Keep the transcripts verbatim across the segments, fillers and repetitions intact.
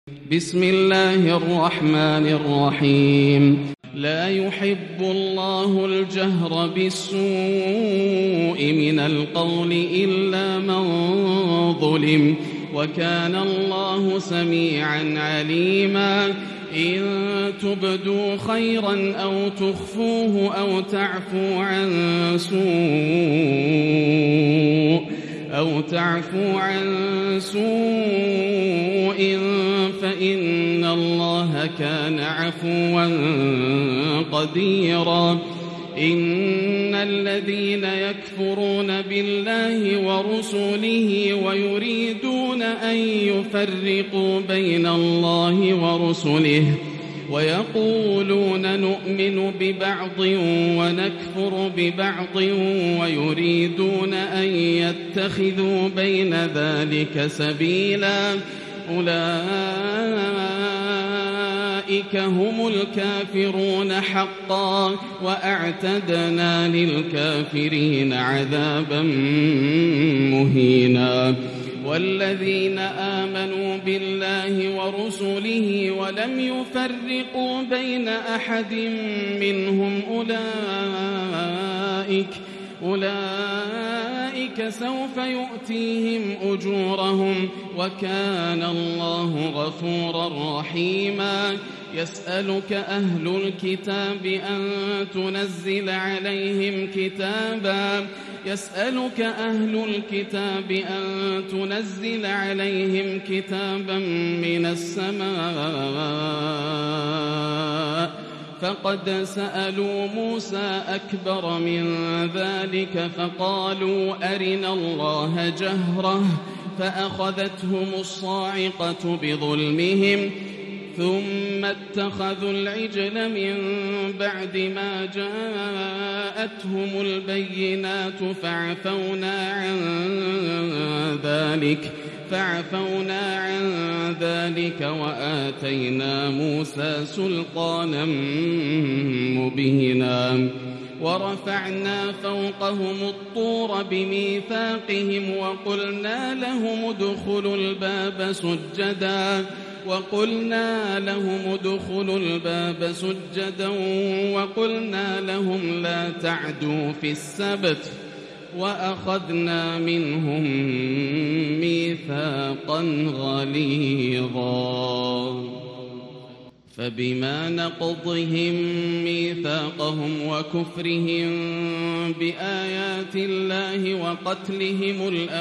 بسم الله الرحمن الرحيم. لا يحب الله الجهر بالسوء من القول إلا من ظلم، وكان الله سميعا عليما. إن تبدوا خيرا أو تخفوه أو تعفو عن سوء أو تعفو عن سوء فإن الله كان عفوا قديرا. إن الذين يكفرون بالله ورسله ويريدون أن يفرقوا بين الله ورسله ويقولون نؤمن ببعض ونكفر ببعض ويريدون أن يتخذوا بين ذلك سبيلا، أولئك هم الكافرون حقا، وأعتدنا للكافرين عذابا مهينا. والذين آمنوا بالله ورسله ولم يفرقوا بين أحد منهم أولئك أولئك سوف يؤتيهم أجورهم، وكان الله غفورا رحيما. يسألك أهل الكتاب أن تنزل عليهم كتابا يسألك أهل الكتاب أن تنزل عليهم كتابا من السماء، فقد سألوا موسى أكبر من ذلك فقالوا أرنا الله جهرة، فأخذتهم الصاعقة بظلمهم ثم اتخذوا العجل من بعد ما جاءتهم البينات فعفونا عن ذلك فعفونا عن ذلك وآتينا موسى سلطانا مبينا. ورفعنا فوقهم الطور بميثاقهم وقلنا لهم ادخلوا الباب سجدا وقلنا لهم ادخلوا الباب سجدا وقلنا لهم لا تعدوا في السبت، وأخذنا منهم ميثاقا غليظا. فبما نقضهم ميثاقهم وكفرهم بآيات الله وقتلهم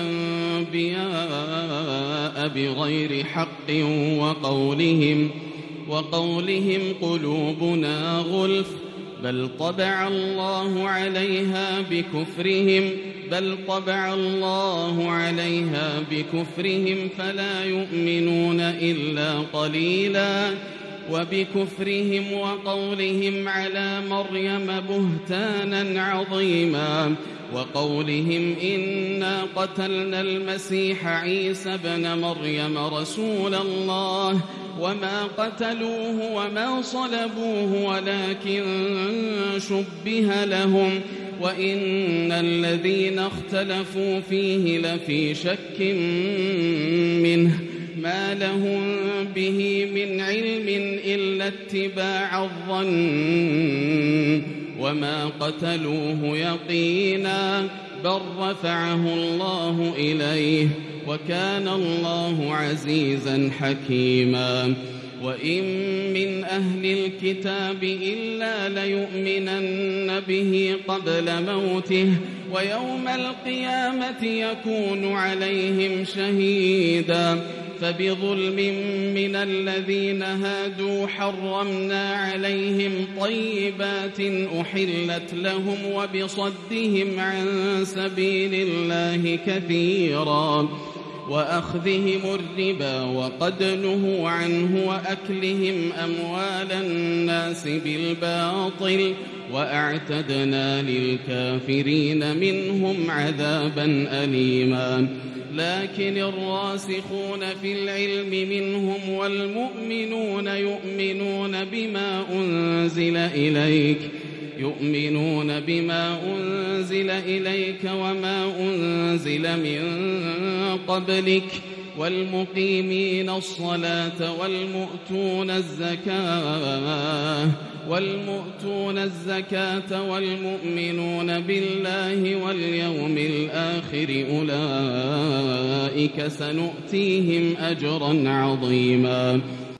الأنبياء بغير حق وقولهم وقولهم قلوبنا غلف بل طبع الله عليها بكفرهم بل طبع الله عليها بكفرهم فلا يؤمنون إلا قليلا. وبكفرهم وقولهم على مريم بهتانا عظيما، وقولهم إنا قتلنا المسيح عيسى ابن مريم رسول الله وما قتلوه وما صلبوه ولكن شبه لهم، وإن الذين اختلفوا فيه لفي شك منه ما لهم به من علم إلا اتباع الظن وما قتلوه يقينا بل رفعه الله إليه وكان الله عزيزا حكيما. وإن من أهل الكتاب إلا ليؤمنن به قبل موته ويوم القيامة يكون عليهم شهيدا. فبظلم من الذين هادوا حرمنا عليهم طيبات أحلت لهم وبصدهم عن سبيل الله كثيرا وأخذهم الربا وقد نهوا عنه وأكلهم أموال الناس بالباطل وأعتدنا للكافرين منهم عذابا أليما. لكن الراسخون في العلم منهم والمؤمنون يؤمنون بما أنزل إليك يؤمنون بما أنزل إليك وما أنزل من قبلك والمقيمين الصلاة والمؤتون الزكاة والمؤتون الزكاة والمؤمنون بالله واليوم الآخر أولئك سنؤتيهم أجرا عظيما.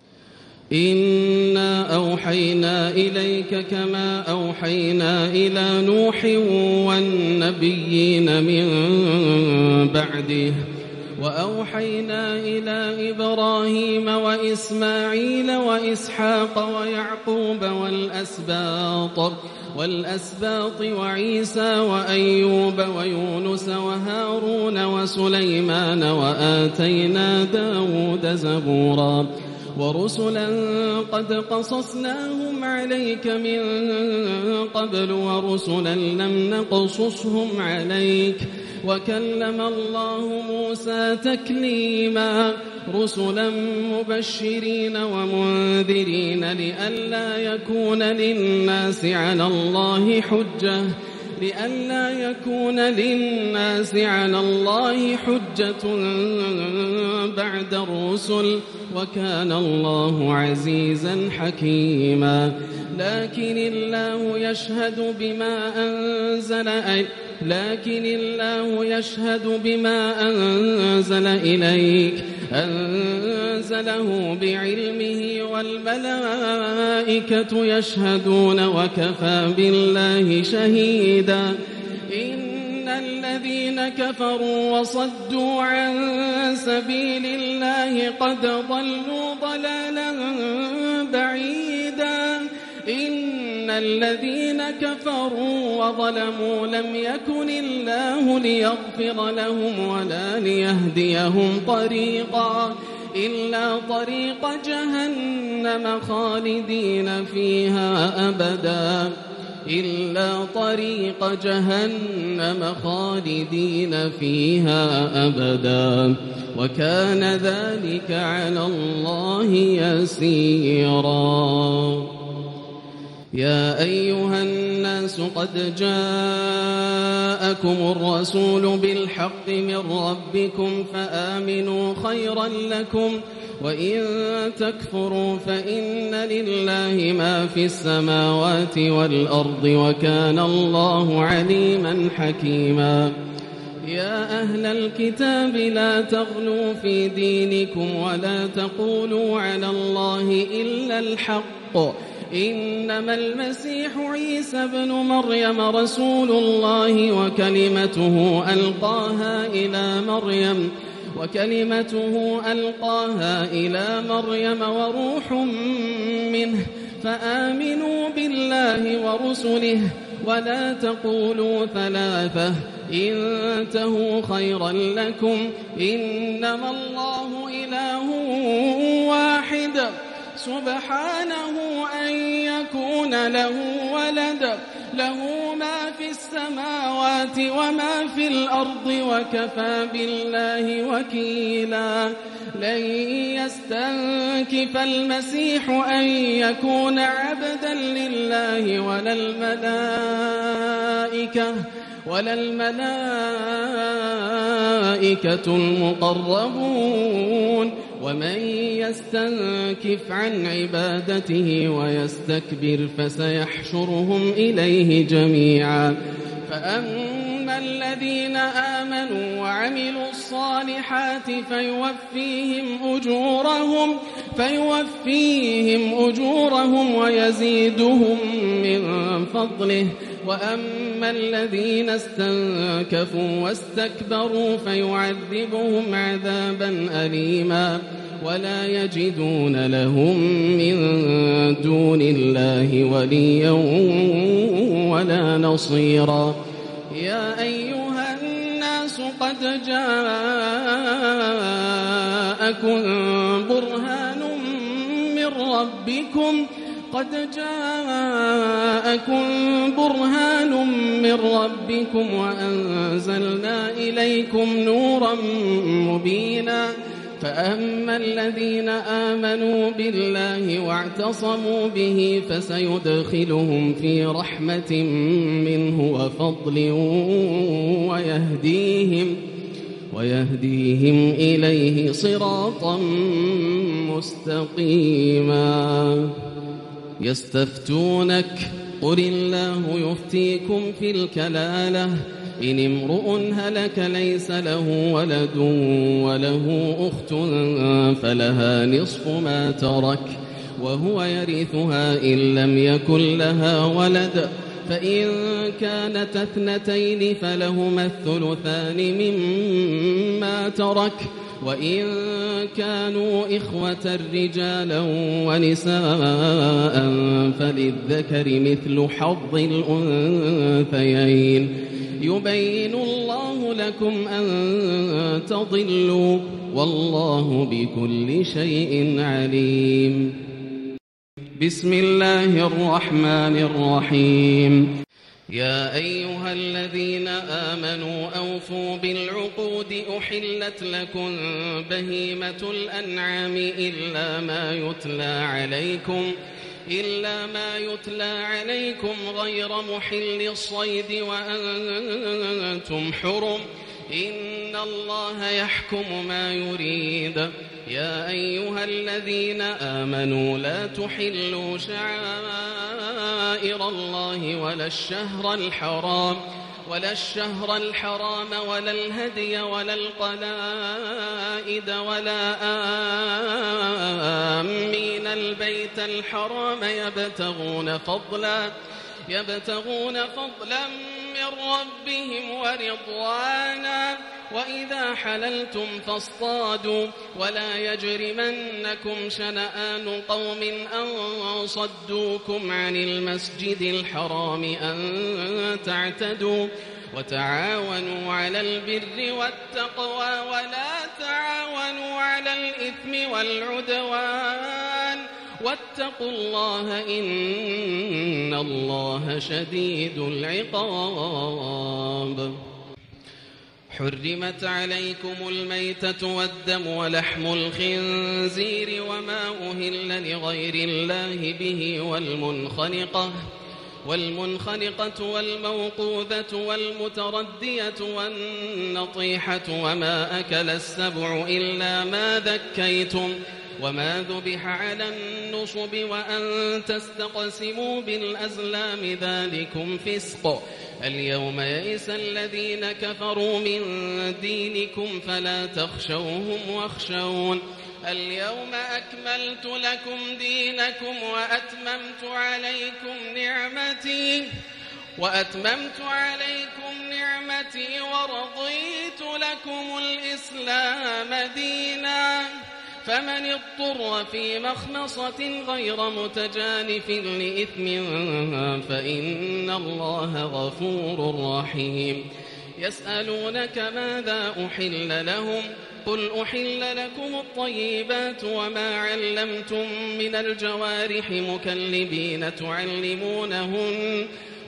إنا أوحينا إليك كما أوحينا إلى نوح والنبيين من بعده وأوحينا إلى إبراهيم وإسماعيل وإسحاق ويعقوب والأسباط والأسباط وعيسى وأيوب ويونس وهارون وسليمان وآتينا داود زبورا ورسلا قد قصصناهم عليك من قبل ورسلا لم نقصصهم عليك وكلم الله موسى تكليما رسلا مبشرين ومنذرين لئلا يكون للناس على الله حجة لئلا يكون للناس على الله حجة بعد الرسل وكان الله عزيزا حكيما. لكن الله يشهد بما أنزل لكن الله يشهد بما أنزل إليك أنزله بعلمه والملائكة يشهدون وكفى بالله شهيدا. إن الذين كفروا وصدوا عن سبيل الله قد ضلوا ضلالا بعيدا. إن الذين كفروا وظلموا لم يكن الله ليغفر لهم ولا ليهديهم طريقا إلا طريق جهنم خالدين فيها أبدا إلا طريق جهنم خالدين فيها أبدا وكان ذلك على الله يسيرا. يا أيها الناس قد جاءكم الرسول بالحق من ربكم فآمنوا خيرا لكم وإن تكفروا فإن لله ما في السماوات والأرض وكان الله عليما حكيما. يا أهل الكتاب لا تغلوا في دينكم ولا تقولوا على الله إلا الحق إنما المسيح عيسى بن مريم رسول الله وكلمته ألقاها إلى مريم وكلمته ألقاها إلى مريم وروح منه فآمنوا بالله ورسله ولا تقولوا ثلاثة انتهوا خيرا لكم إنما الله إله واحد سبحانه أن يكون له ولد له ما في السماوات وما في الأرض وكفى بالله وكيلا. لن يستنكف المسيح أن يكون عبدا لله ولا الملائكة ولا الملائكة المقربون ومن يستنكف عن عبادته ويستكبر فسيحشرهم إليه جميعا. فأما الذين آمنوا وعملوا الصالحات فيوفيهم أجورهم فيوفيهم أجورهم ويزيدهم من فضله وأما الذين استنكفوا واستكبروا فيعذبهم عذابا أليما ولا يجدون لهم من دون الله وليا ولا نصيرا. يا أيها الناس قد جاءكم برهان من ربكم قد جاءكم برهان من ربكم وأنزلنا إليكم نورا مبينا. فأما الذين آمنوا بالله واعتصموا به فسيدخلهم في رحمة منه وفضل ويهديهم ويهديهم إليه صراطا مستقيما. يستفتونك قل الله يفتيكم في الكلالة إن امرؤ هلك ليس له ولد وله أخت فلها نصف ما ترك وهو يرثها إن لم يكن لها ولد فإن كانت اثنتين فلهما الثلثان مما ترك وإن كانوا إخوة رجالا ونساء فللذكر مثل حظ الأنثيين يبين الله لكم أن تضلوا والله بكل شيء عليم. بسم الله الرحمن الرحيم. يا أيها الذين آمنوا أوفوا بالعقود أحلت لكم بهيمة الأنعام إلا ما يتلى عليكم إلا ما يتلى عليكم غير محل الصيد وأنتم حرم إن الله يحكم ما يريد. يا أيها الذين آمنوا لا تحلوا شعائر الله ولا الشهر الحرام ولا الشهر الحرام ولا الهدي ولا القلائد ولا آمين البيت الحرام يبتغون فضلا يبتغون فضلا من ربهم ورضوانا وإذا حللتم فاصطادوا ولا يجرمنكم شنآن قوم أن صدوكم عن المسجد الحرام أن تعتدوا وتعاونوا على البر والتقوى ولا تعاونوا على الإثم والعدوان واتقوا الله إن الله شديد العقاب. حرمت عليكم الميتة والدم ولحم الخنزير وما أهل لغير الله به والمنخنقة والمنخنقة والموقوذة والمتردية والنطيحة وما أكل السبع إلا ما ذكيتم وما ذبح على النصب وأن تستقسموا بالأزلام ذلكم فسق. اليوم يئس الذين كفروا من دينكم فلا تخشوهم واخشون. اليوم أكملت لكم دينكم وأتممت عليكم نعمتي وأتممت عليكم نعمتي ورضيت لكم الإسلام دينا. فمن اضطر في مخمصة غير متجانف لإثم فإن الله غفور رحيم. يسألونك ماذا أحل لهم قل أحل لكم الطيبات وما علمتم من الجوارح مكلبين تعلمونهن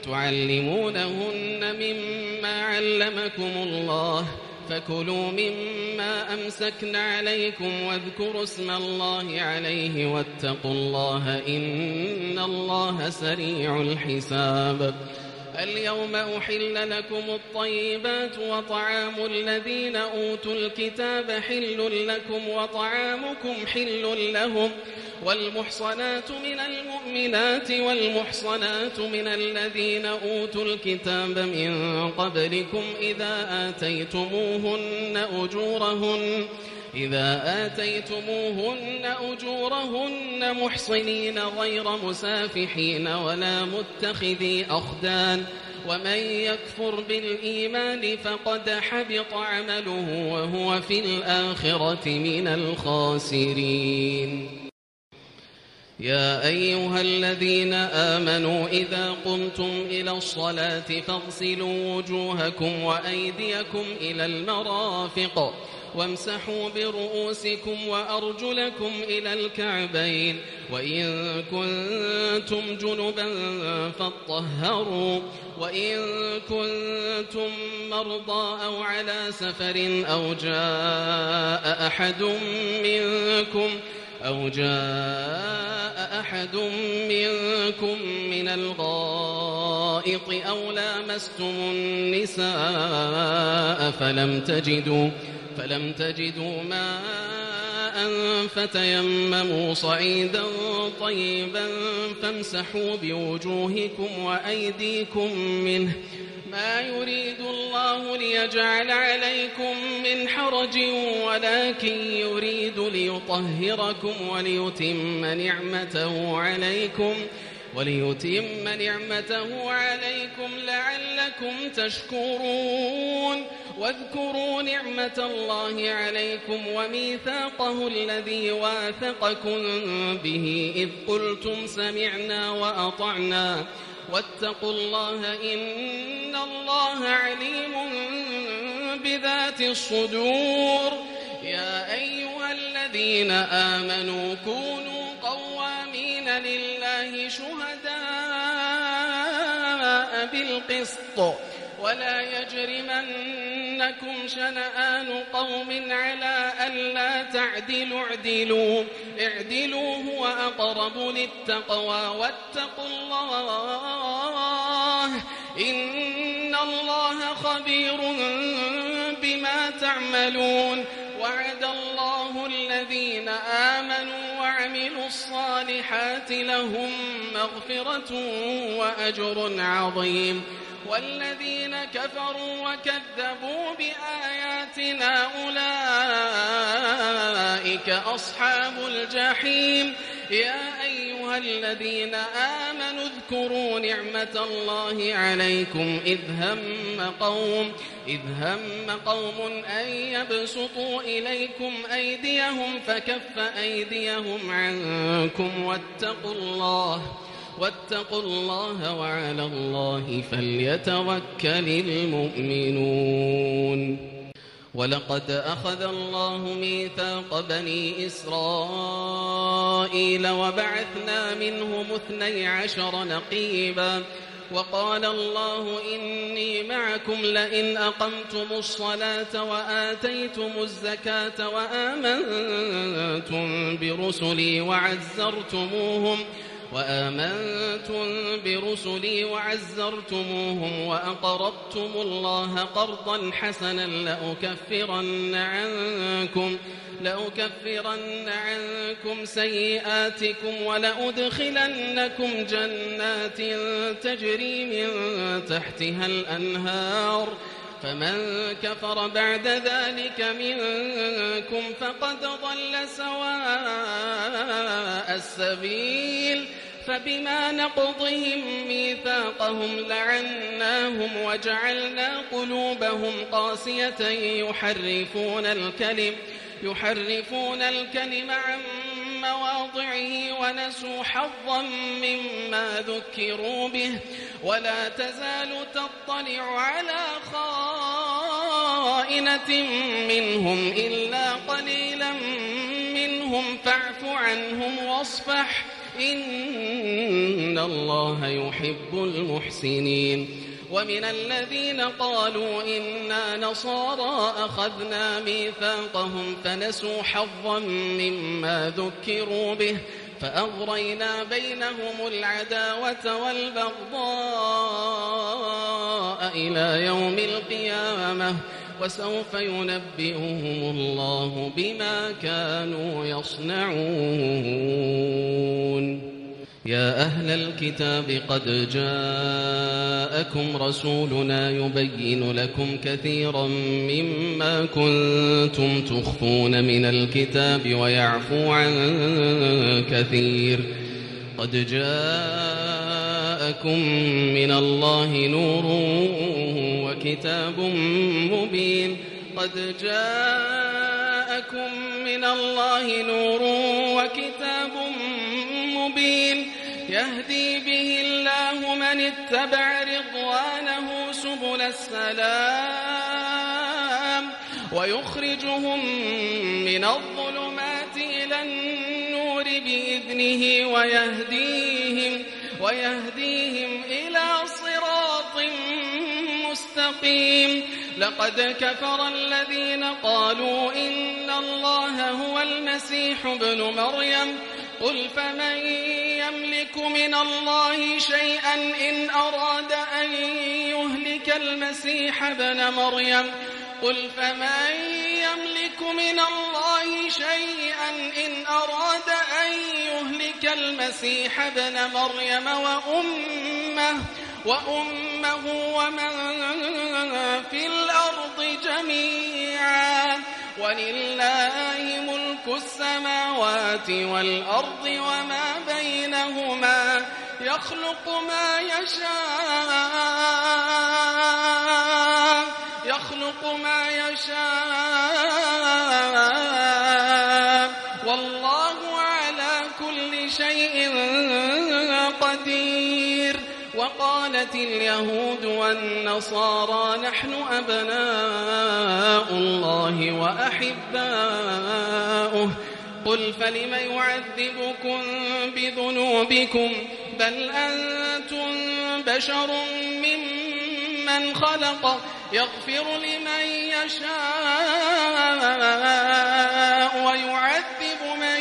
تعلمونهن مما علمكم الله فكلوا مما أمسكن عليكم واذكروا اسم الله عليه واتقوا الله إن الله سريع الحساب. اليوم أحل لكم الطيبات وطعام الذين أوتوا الكتاب حل لكم وطعامكم حل لهم والمحصنات من المؤمنات والمحصنات من الذين أوتوا الكتاب من قبلكم إذا آتيتموهن أجورهن إذا آتيتموهن أجورهن محصنين غير مسافحين ولا متخذي أخدان ومن يكفر بالإيمان فقد حبط عمله وهو في الآخرة من الخاسرين. يا أيها الذين آمنوا إذا قمتم إلى الصلاة فاغسلوا وجوهكم وأيديكم إلى المرافق وامسحوا برؤوسكم وأرجلكم إلى الكعبين وإن كنتم جنبا فاطهروا وإن كنتم مرضى أو على سفر أو جاء أحد منكم أو جاء أحد منكم من الغائط أو لامستم النساء فلم تجدوا فلم تجدوا ماء فتيمموا صعيدا طيبا فامسحوا بوجوهكم وأيديكم منه ما يريد الله ليجعل عليكم من حرج ولكن يريد ليطهركم وليتم نعمته عليكم وليتم نعمته عليكم لعلكم تشكرون واذكروا نعمة الله عليكم وميثاقه الذي واثقكم به إذ قلتم سمعنا وأطعنا واتقوا الله إن الله عليم بذات الصدور يا أيها الذين آمنوا كونوا قوامين لله شهداء بالقسط ولا يجرمنكم شنآن قوم على ألا تعدلوا اعدلوا اعدلوا هو أقرب للتقوى واتقوا الله إن الله خبير بما تعملون وعد الله الذين آمنوا وعملوا الصالحات لهم مغفرة وأجر عظيم والذين كفروا وكذبوا بآياتنا أولئك أصحاب الجحيم يا أيها الذين آمنوا اذكروا نعمة الله عليكم إذ هم قوم إذ هم قوم أن يبسطوا إليكم أيديهم فكف أيديهم عنكم واتقوا الله واتقوا الله وعلى الله فليتوكل المؤمنون ولقد أخذ الله ميثاق بني إسرائيل وبعثنا منهم اثني عشر نقيبا وقال الله إني معكم لئن أقمتم الصلاة وآتيتم الزكاة وآمنتم برسلي وعزرتموهم وآمنتم برسلي وعزرتموهم وأقرضتم الله قرضا حسنا لأكفرن عنكم لأكفرن عنكم سيئاتكم ولأدخلنكم جنات تجري من تحتها الأنهار فمن كفر بعد ذلك منكم فقد ضل سواء السبيل فبما نقضهم ميثاقهم لعناهم وجعلنا قلوبهم قاسية يحرفون الكلم يحرفون الكلم عن مواضعه ونسوا حظا مما ذكروا به ولا تزال تطلع على خائنة منهم إلا قليلا منهم فاعف عنهم واصفح إن الله يحب المحسنين ومن الذين قالوا إنا نصارى أخذنا ميثاقهم فنسوا حظا مما ذكروا به فأغرينا بينهم العداوة والبغضاء إلى يوم القيامة وسوف ينبئهم الله بما كانوا يصنعون يا أهل الكتاب قد جاءكم رسولنا يبين لكم كثيرا مما كنتم تخفون من الكتاب ويعفو عن كثير قد جاءكم من الله نور وكتاب مبين قد جاءكم من الله نور وكتاب مبين يهدي به الله من اتبع رضوانه سبل السلام ويخرجهم من الظلمات إلى النور بإذنه ويهديهم ويهديهم إلى صراط مستقيم لقد كفر الذين قالوا إن الله هو المسيح ابن مريم قل فمن يملك من الله شيئا إن أراد أن يهلك المسيح ابن مريم قل فمن يملك يملك من الله شيئا إن أراد أن يهلك المسيح ابن مريم وأمه, وأمه ومن في الأرض جميعا ولله ملك السماوات والأرض وما بينهما يخلق ما يشاء يخلق ما يشاء والله على كل شيء قدير. وقالت اليهود والنصارى نحن أبناء الله وأحباؤه قل فلم يعذبكم بذنوبكم بل أنتم بشر ممن خلق يغفر لمن يشاء ويعذب من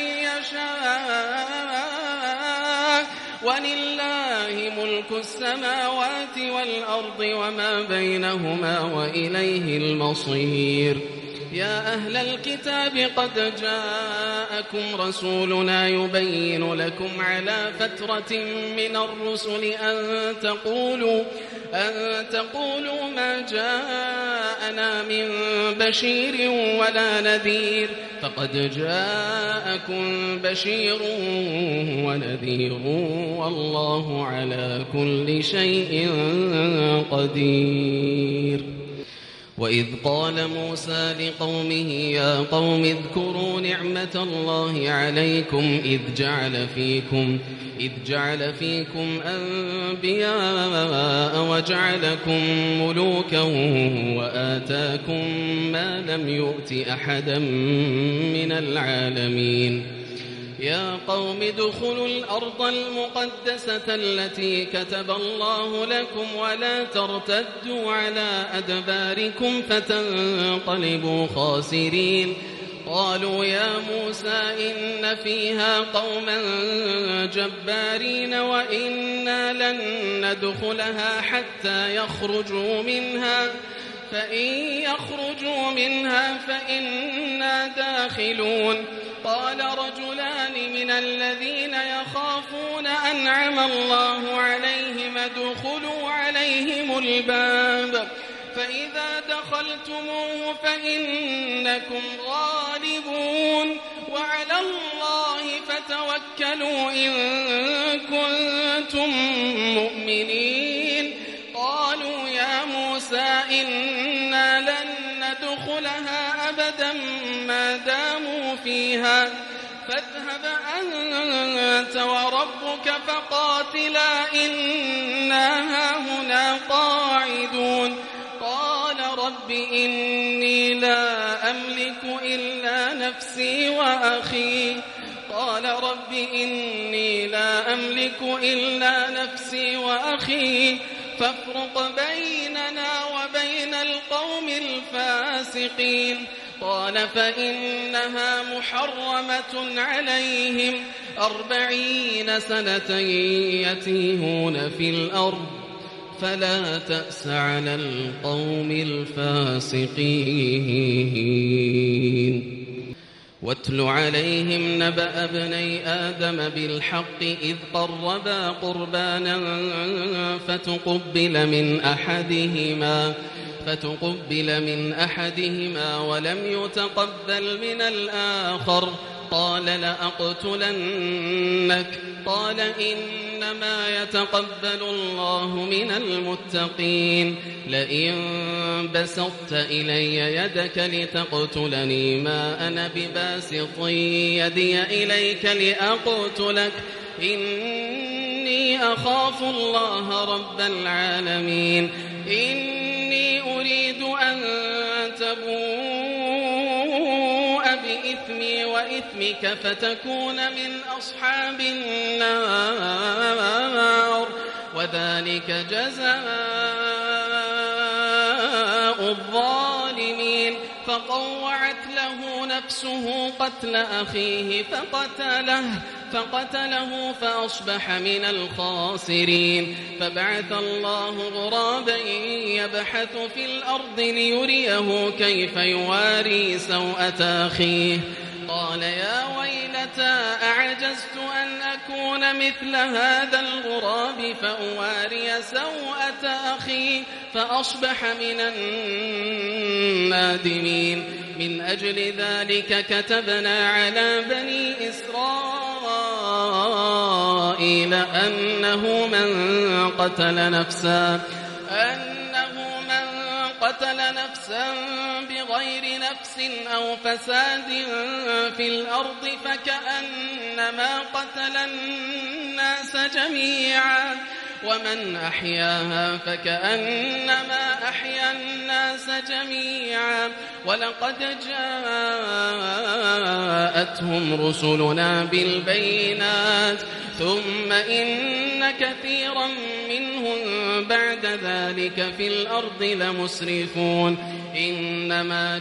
يشاء ولله ملك السماوات والأرض وما بينهما وإليه المصير. يا أهل الكتاب قد جاءكم رسولنا يبين لكم على فترة من الرسل أن تقولوا, أن تقولوا ما جاءنا من بشير ولا نذير فقد جاءكم بشير ونذير والله على كل شيء قدير. وإذ قال موسى لقومه يا قوم اذكروا نعمة الله عليكم إذ جعل فيكم, إذ جعل فيكم أنبياء وجعلكم ملوكا وآتاكم ما لم يؤت أحدا من العالمين. يا قوم ادخلوا الأرض المقدسة التي كتب الله لكم ولا ترتدوا على أدباركم فتنقلبوا خاسرين. قالوا يا موسى إن فيها قوما جبارين وإنا لن ندخلها حتى يخرجوا منها فإن يخرجوا منها فإنا داخلون. قال رجلان من الذين يخافون أنعم الله عليهم ادخلوا عليهم الباب فإذا دخلتموه فإنكم غالبون وعلى الله فتوكلوا إن كنتم مؤمنين. قالوا يا موسى إنا لن ندخلها أبدا ما داموا فيها فاذهب أنت وربك فقاتلا إنا هاهنا قاعدون. قال رب إني لا أملك إلا نفسي وأخي قال رب إني لا أملك إلا نفسي وأخي فافرق بيننا وبين القوم الفاسقين. قال فإنها محرمة عليهم أربعين سنة يتيهون في الأرض فلا تأس على القوم الفاسقين. واتل عليهم نبأ ابني آدم بالحق إذ قربا قربانا فتقبل من أحدهما فتقبل من أحدهما ولم يتقبل من الآخر قال لأقتلنك قال إنما يتقبل الله من المتقين. لئن بسطت إلي يدك لتقتلني ما أنا بباسط يدي إليك لأقتلك إني أخاف الله رب العالمين. إني أريد أن تبوء بإثمي وإثمك فتكون من أصحاب النار وذلك جزاء الظالمين. فطوعت له نفسه قتل أخيه فقتله فقتله فأصبح من الخاسرين فبعث الله غرابا يبحث في الأرض ليريه كيف يواري سوءة أخيه قال يا ويلتى أعجزت أن أكون مثل هذا الغراب فأواري سوءة أخي فأصبح من النادمين من أجل ذلك كتبنا على بني إسرائيل أنه من قتل نفسا أنه من قتل نفسا بغير نفس أو فساد في الأرض فكأنما قتل الناس جميعا ومن أحياها فكأنما أحيا الناس جميعا ولقد جاءتهم رسلنا بالبينات ثم إن كثيرا منهم بعد ذلك في الأرض لمسرفون إنما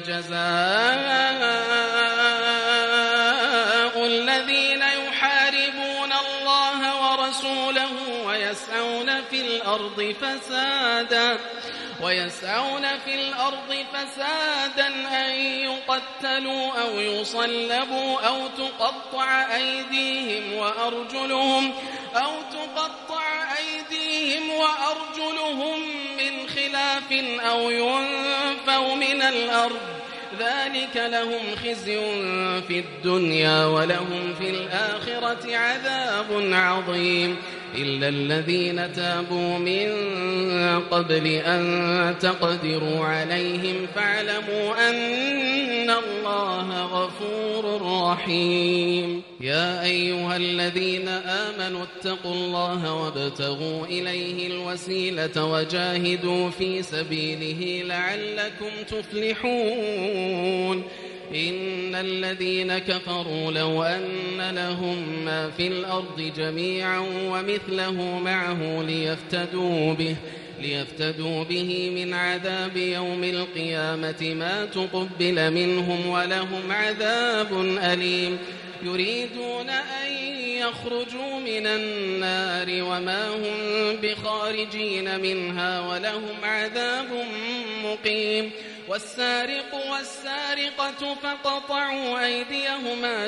جزاء الذين يحاربون الله ورسوله ويسعون في الأرض فسادا ويسعون في الأرض فسادا أن يقتلوا أو يصلبوا أو تقطع أيديهم وأرجلهم أو تقطع أيديهم وأرجلهم من خلاف أو ينفوا من الأرض ذلك لهم خزي في الدنيا ولهم في الآخرة عذاب عظيم إلا الذين تابوا من قبل أن تقدروا عليهم فاعلموا أن الله غفور رحيم يا أيها الذين آمنوا اتقوا الله وابتغوا إليه الوسيلة وجاهدوا في سبيله لعلكم تفلحون إن الذين كفروا لو أن لهم ما في الأرض جميعا ومثله معه ليفتدوا به ليفتدوا به من عذاب يوم القيامة ما تقبل منهم ولهم عذاب أليم يريدون أن يخرجوا من النار وما هم بخارجين منها ولهم عذاب مقيم والسارق والسارقة فقطعوا أيديهما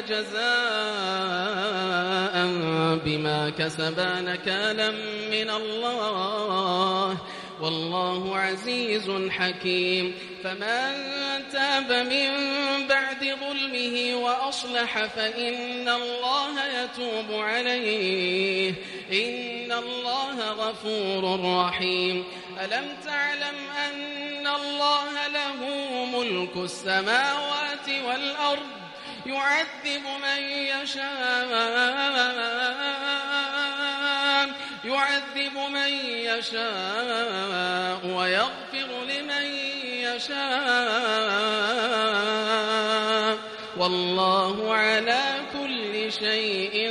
جزاء بما كسبا نكالا من الله والله عزيز حكيم فمن تاب من بعد ظلمه وأصلح فإن الله يتوب عليه إن الله غفور رحيم ألم تعلم أن الله له ملك السماوات والأرض يعذب من يشاء يعذب من يشاء ويغفر لمن يشاء والله على كل شيء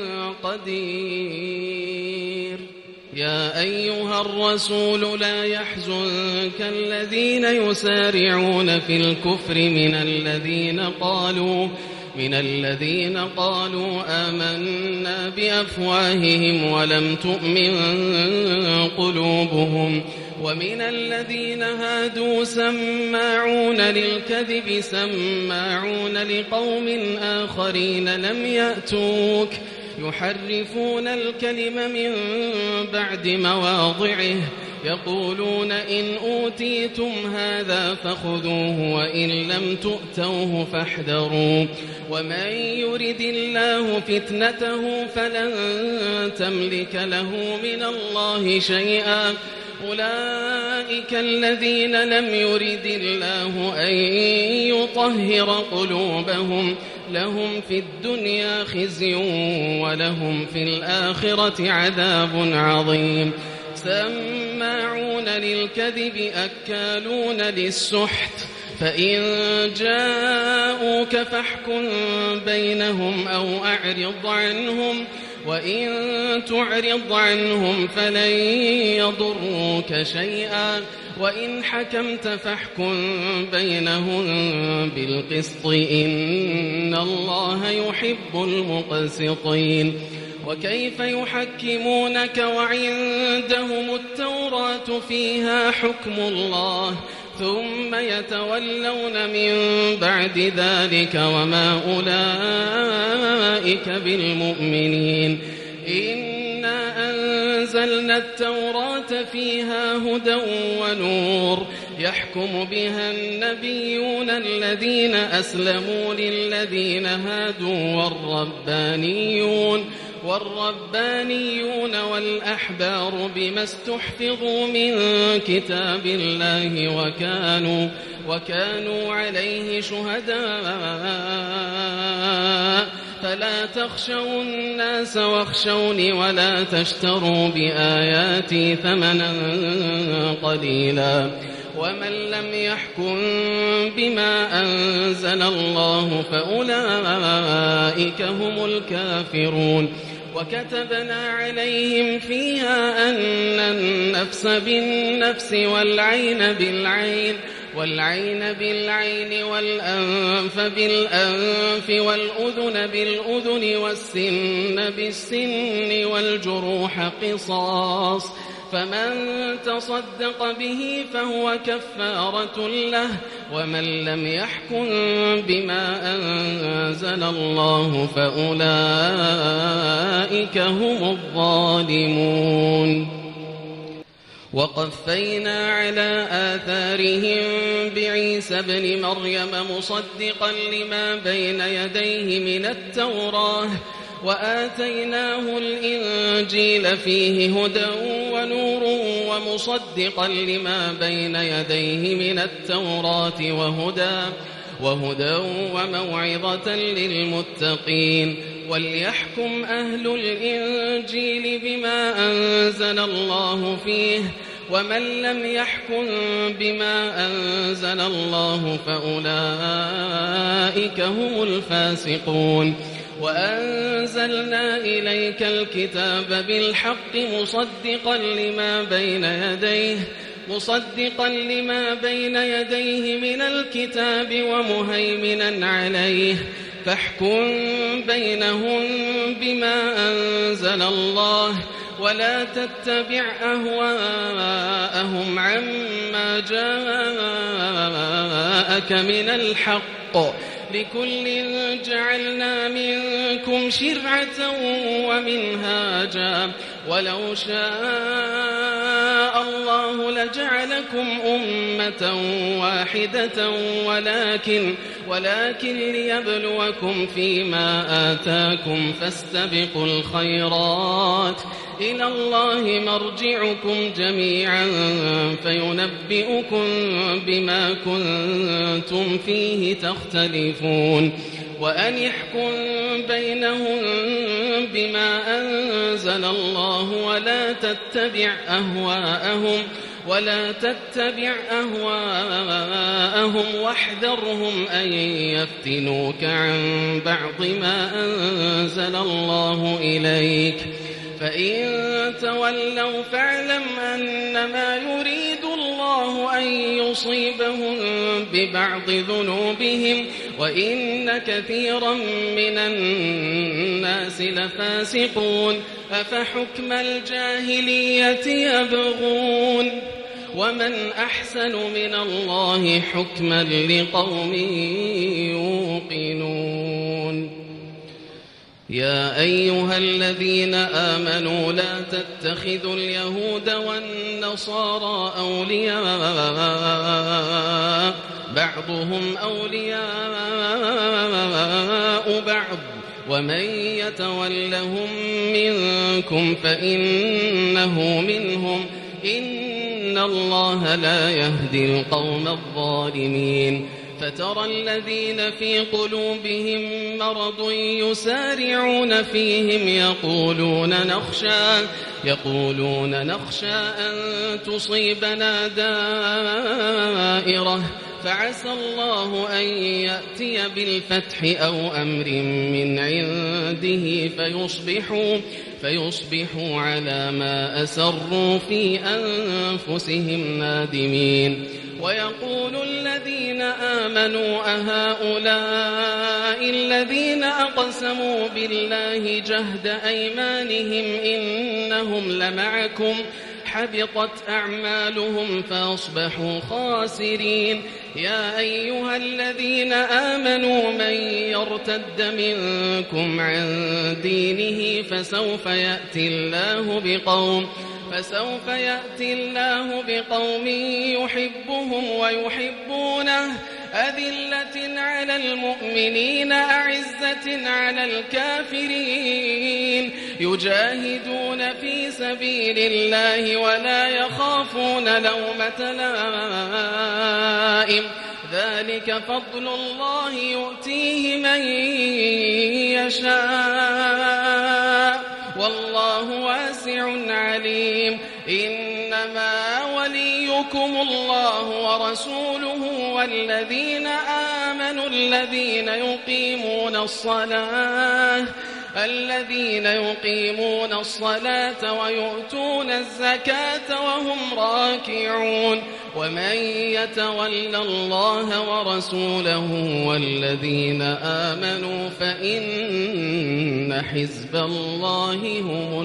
قدير يا أيها الرسول لا يحزنك الذين يسارعون في الكفر من الذين قالوا من الذين قالوا آمنا بأفواههم ولم تؤمن قلوبهم ومن الذين هادوا سماعون للكذب سماعون لقوم آخرين لم يأتوك يحرفون الكلم من بعد مواضعه يقولون إن أوتيتم هذا فخذوه وإن لم تؤتوه فاحذروا ومن يرد الله فتنته فلن تملك له من الله شيئا أولئك الذين لم يرد الله أن يطهر قلوبهم لهم في الدنيا خزي ولهم في الآخرة عذاب عظيم سماعون للكذب أكالون للسحت فإن جاءوك فاحكم بينهم أو أعرض عنهم وإن تعرض عنهم فلن يضروك شيئا وإن حكمت فاحكم بينهم بالقسط إن الله يحب المقسطين وكيف يحكمونك وعندهم التوراة فيها حكم الله ثم يتولون من بعد ذلك وما أولئك بالمؤمنين إنا أنزلنا التوراة فيها هدى ونور يحكم بها النبيون الذين أسلموا للذين هادوا والربانيون والربانيون والأحبار بما استحفظوا من كتاب الله وكانوا, وكانوا عليه شهداء فلا تخشوا الناس واخشوني ولا تشتروا بآياتي ثمنا قليلا ومن لم يحكم بما أنزل الله فأولئك هم الكافرون وكتبنا عليهم فيها أن النفس بالنفس والعين بالعين والعين بالعين والأنف بالأنف والأذن بالأذن والسن بالسن والجروح قصاص فمن تصدق به فهو كفارة له ومن لم يحكم بما أنزل الله فأولئك هم الظالمون وقفينا على آثارهم بعيسى ابن مريم مصدقا لما بين يديه من التوراة وآتيناه الإنجيل فيه هدى ونور ومصدقا لما بين يديه من التوراة وهدى, وهدى وموعظة للمتقين وليحكم أهل الإنجيل بما أنزل الله فيه ومن لم يحكم بما أنزل الله فأولئك هم الفاسقون وأنزلنا إليك الكتاب بالحق مصدقا لما بين يديه مصدقا لما بين يديه من الكتاب ومهيمنا عليه فاحكم بينهم بما أنزل الله ولا تتبع أهواءهم عما جاءك من الحق لكل جعلنا منكم شرعة ومنهاجا ولو شاء الله لجعلكم أمة واحدة ولكن, ولكن ليبلوكم فيما آتاكم فاستبقوا الخيرات إلى الله مرجعكم جميعا فينبئكم بما كنتم فيه تختلفون وأن يحكم بينهم بما أنزل الله ولا تتبع أهواءهم ولا تتبع أهواءهم واحذرهم أن يفتنوك عن بعض ما أنزل الله إليك فإن تولوا فاعلم أنما يريد الله أن يصيبهم ببعض ذنوبهم وإن كثيرا من الناس لفاسقون أفحكم الجاهلية يبغون ومن أحسن من الله حكما لقوم يوقنون يا أيها الذين آمنوا لا تتخذوا اليهود والنصارى أولياء بعضهم أولياء بعض ومن يتولهم منكم فإنه منهم إن الله لا يهدي القوم الظالمين فترى الذين في قلوبهم مرض يسارعون فيهم يقولون نخشى يقولون نخشى أن تصيبنا دائرة فعسى الله أن يأتي بالفتح أو أمر من عنده فيصبحوا, فيصبحوا على ما أسروا في أنفسهم نادمين. ويقول الذين آمنوا أهؤلاء الذين أقسموا بالله جهد أيمانهم إنهم لمعكم حبطت أعمالهم فأصبحوا خاسرين. يا أيها الذين آمنوا من يرتد منكم عن دينه فسوف يأتي الله بقوم فسوف يأتي الله بقوم يحبهم ويحبونه أذلة على المؤمنين أعزة على الكافرين يجاهدون في سبيل الله ولا يخافون لومة لائم ذلك فضل الله يؤتيه من يشاء والله واسع عليم. إنما وليكم الله ورسوله والذين آمنوا الذين يقيمون الصلاة الذين يقيمون الصلاة ويؤتون الزكاة وهم راكعون. ومن يتول الله ورسوله والذين آمنوا فإن حزب الله هم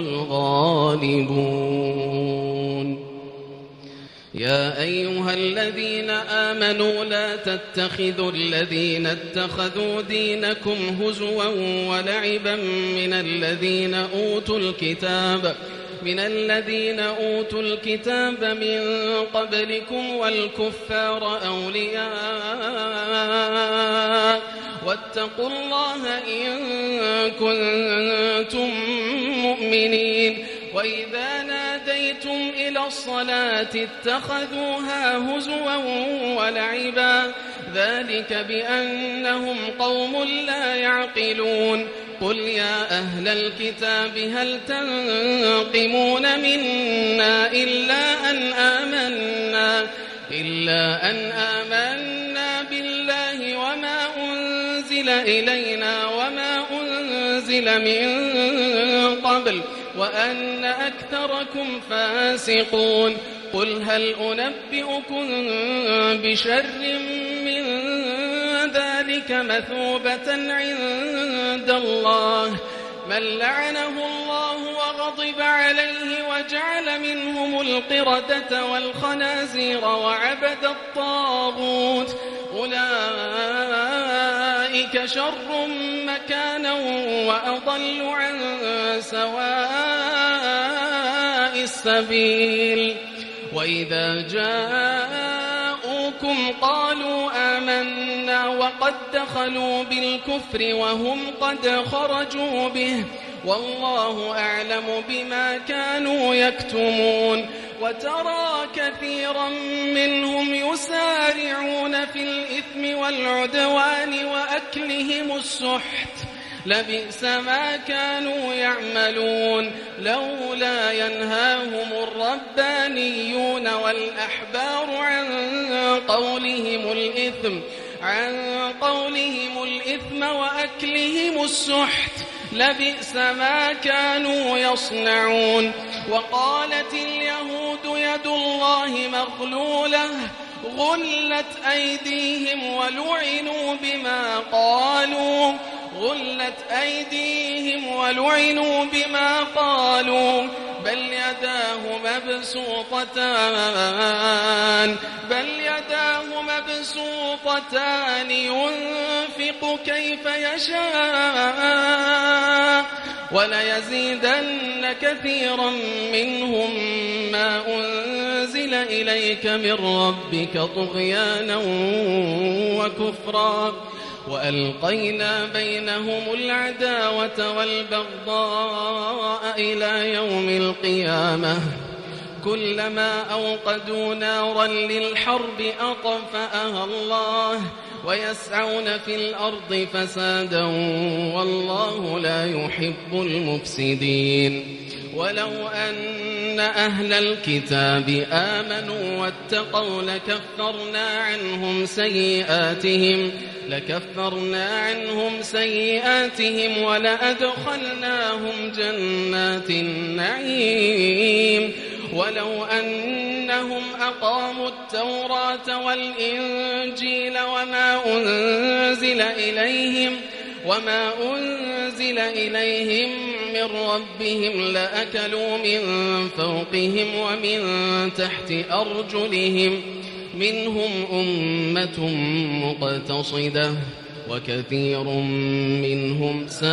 الغالبون. يا أيها الذين آمنوا لا تتخذوا الذين اتخذوا دينكم هزوا ولعبا من الذين أوتوا الكتاب من الذين أوتوا الكتاب من قبلكم والكفار أولياء واتقوا الله إن كنتم مؤمنين. وإذا ناديتم إلى الصلاة اتخذوها هزوا ولعبا ذلك بأنهم قوم لا يعقلون. قل يا أهل الكتاب هل تنقمون منا إلا أن آمنا إلا أن آمنا بالله وما أنزل إلينا وما أنزل من قبل وأن أكثركم فاسقون. قل هل أنبئكم بشر من ذلك مثوبة عند الله من لعنه الله وغضب عليه وجعل منهم القردة والخنازير وعبد الطاغوت أولئك شر مكانا وأضل عن سواء السبيل. وإذا جاءوكم قالوا آمنا وقد دخلوا بالكفر وهم قد خرجوا به والله أعلم بما كانوا يكتمون. وترى كثيرا منهم يسارعون في الإثم والعدوان وأكلهم السحت لبئس ما كانوا يعملون. لولا ينهاهم الربانيون والأحبار عن قولهم الإثم عن قولهم الإثم وأكلهم السحت لبئس ما كانوا يصنعون. وقالت اليهود يد الله مغلولة غلت أيديهم ولعنوا بما قالوا غلت أيديهم ولعنوا بما قالوا بل يداه مبسوطتان بل يداه مبسوطتان ينفق كيف يشاء وليزيدن كثيرا منهم ما أنزل إليك من ربك طغيانا وكفرا وألقينا بينهم العداوة والبغضاء إلى يوم القيامة كلما أوقدوا نارا للحرب أطفأها الله ويسعون في الأرض فسادا والله لا يحب المفسدين. ولو أن أهل الكتاب آمنوا واتقوا لكفرنا عنهم سيئاتهم لكفرنا عنهم سيئاتهم ولأدخلناهم جنات النعيم ولو أنهم أقاموا التوراة والإنجيل وما أنزل إليهم وما أنزل إليهم من ربهم لأكلوا من فوقهم ومن تحت أرجلهم منهم أمة مقتصدة وكثير منهم ساء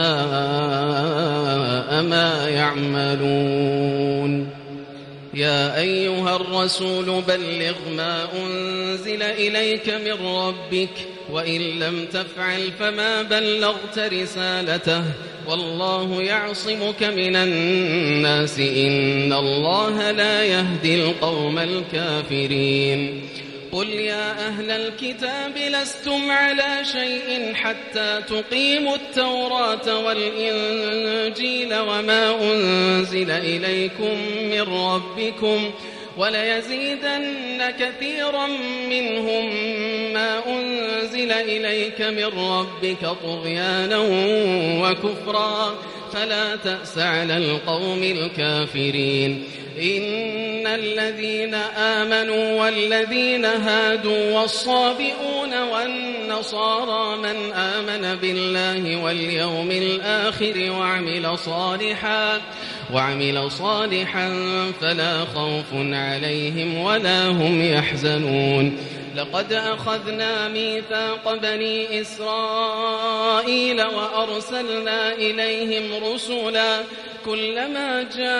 ما يعملون يا أيها الرسول بلغ ما أنزل إليك من ربك وإن لم تفعل فما بلغت رسالته والله يعصمك من الناس إن الله لا يهدي القوم الكافرين قل يا أهل الكتاب لستم على شيء حتى تقيموا التوراة والإنجيل وما أنزل إليكم من ربكم وليزيدن كثيرا منهم ما أنزل إليك من ربك طغيانا وكفرا فلا تأس على القوم الكافرين إن الذين آمنوا والذين هادوا والصابئون والنصارى من آمن بالله واليوم الآخر وعمل صالحا وعمل صالحا فلا خوف عليهم ولا هم يحزنون لقد أخذنا ميثاق بني إسرائيل وأرسلنا إليهم رسلا كلما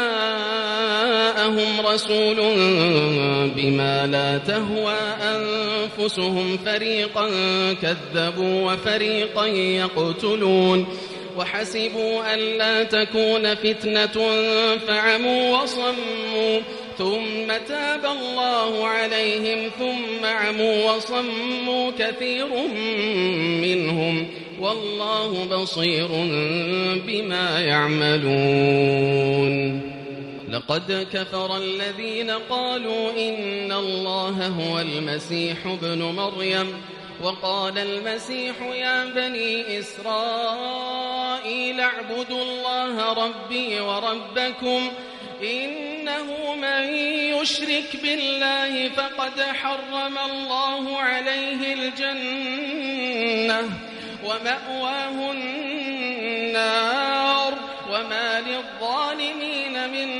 جاءهم رسول بما لا تهوى أنفسهم فريقا كذبوا وفريقا يقتلون وحسبوا ألا تكون فتنة فعموا وصموا ثم تاب الله عليهم ثم عموا وصموا كثير منهم والله بصير بما يعملون لقد كفر الذين قالوا إن الله هو المسيح ابن مريم وقال المسيح يا بني إسرائيل اعبدوا الله ربي وربكم إنه من يشرك بالله فقد حرم الله عليه الجنة ومأواه النار وما للظالمين من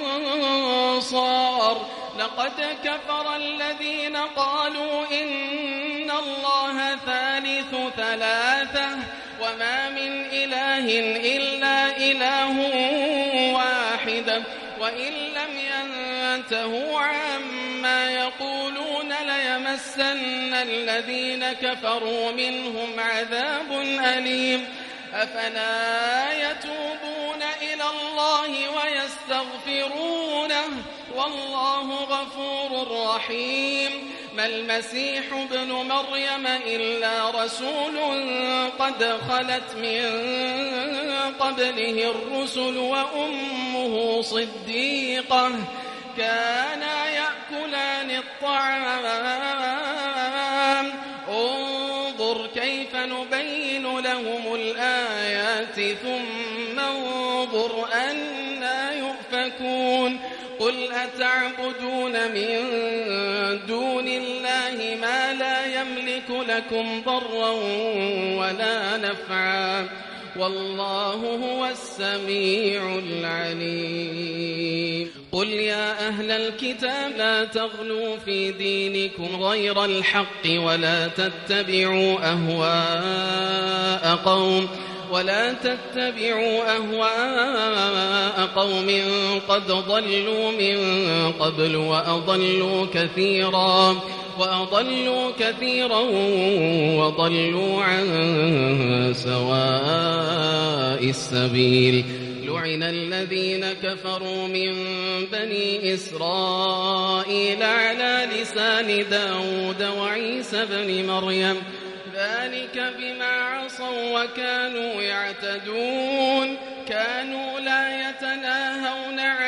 أنصار لقد كفر الذين قالوا إن الله ثالث ثلاثة وما من إله إلا إله واحد وإن لم ينتهوا عما يقولون ليمسن الذين كفروا منهم عذاب أليم أفلا يتوبون إلى الله ويستغفرونه والله غفور رحيم ما المسيح ابن مريم إلا رسول قد خلت من قبله الرسل وأمه صديقة كانا يأكلان الطعام انظر كيف نبين لهم الآيات ثم انظر أنا يؤفكون قل أتعبدون من دون الله ما لا يملك لكم ضرا ولا نفعا والله هو السميع العليم قل يا أهل الكتاب لا تغلوا في دينكم غير الحق ولا تتبعوا أهواء قوم ولا تتبعوا أهواء قوم قد ضلوا من قبل وأضلوا كثيرا وأضلوا كثيرا وضلوا عن سواء السبيل لعن الذين كفروا من بني إسرائيل على لسان داود وعيسى بن مريم ذلك بما عصوا وكانوا يعتدون كانوا لا يتناهون عن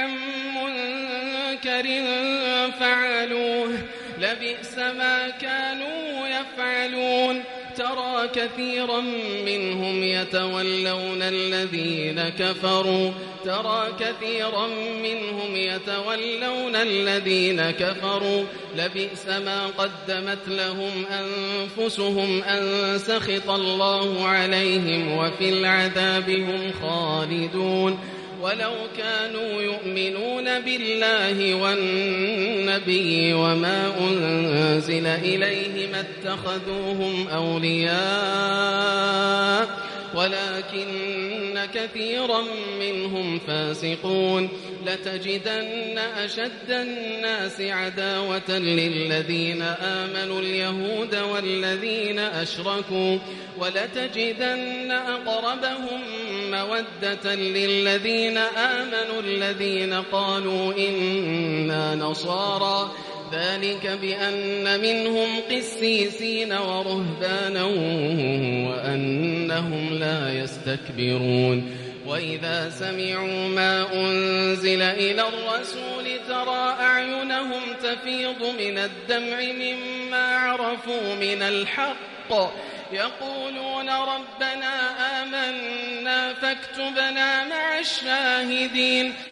منكر فعلوه لبئس ما كانوا يفعلون ترى كثيرا منهم يتولون الذين كفروا ترى كثيرا منهم يتولون الذين كفروا لبئس ما قدمت لهم أنفسهم أن سخط الله عليهم وفي العذاب هم خالدون ولو كانوا يؤمنون بالله والنبي وما أنزل إليه ما اتخذوهم أولياء ولكن كثيرا منهم فاسقون لتجدن أشد الناس عداوة للذين آمنوا اليهود والذين أشركوا ولتجدن أقربهم مودة للذين آمنوا الذين قالوا إنا نصارى ذلك بأن منهم قسيسين ورهبانا وأنهم لا يستكبرون وإذا سمعوا ما أنزل إلى الرسول ترى أعينهم تفيض من الدمع مما عرفوا من الحق يقولون ربنا آمنا فاكتبنا مع الشاهدين